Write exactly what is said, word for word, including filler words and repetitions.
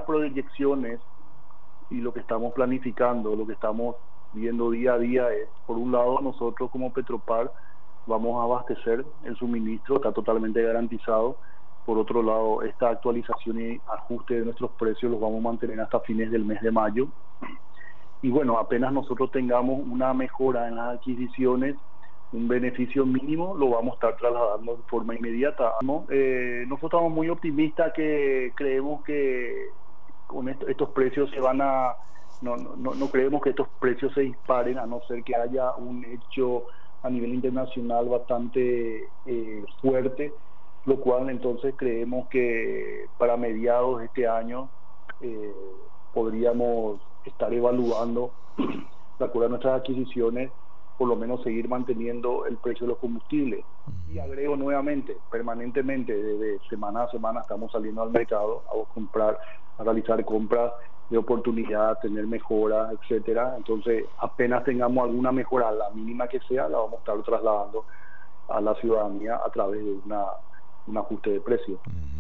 las proyecciones y lo que estamos planificando, lo que estamos viendo día a día es, por un lado, nosotros como Petropar vamos a abastecer el suministro, está totalmente garantizado. Por otro lado, esta actualización y ajuste de nuestros precios los vamos a mantener hasta fines del mes de mayo. Y bueno, apenas nosotros tengamos una mejora en las adquisiciones, un beneficio mínimo, lo vamos a estar trasladando de forma inmediata, ¿no? Eh, nosotros estamos muy optimistas, que creemos que con esto, estos precios se van a... No, no, no creemos que estos precios se disparen, a no ser que haya un hecho a nivel internacional bastante eh, fuerte, lo cual entonces creemos que para mediados de este año eh, podríamos estar evaluando, de acuerdo a nuestras adquisiciones, por lo menos seguir manteniendo el precio de los combustibles. Y agrego nuevamente, permanentemente, desde semana a semana estamos saliendo al mercado a comprar, a realizar compras de oportunidad, a tener mejoras, etcétera. Entonces, apenas tengamos alguna mejora, la mínima que sea, la vamos a estar trasladando a la ciudadanía a través de una, un ajuste de precios.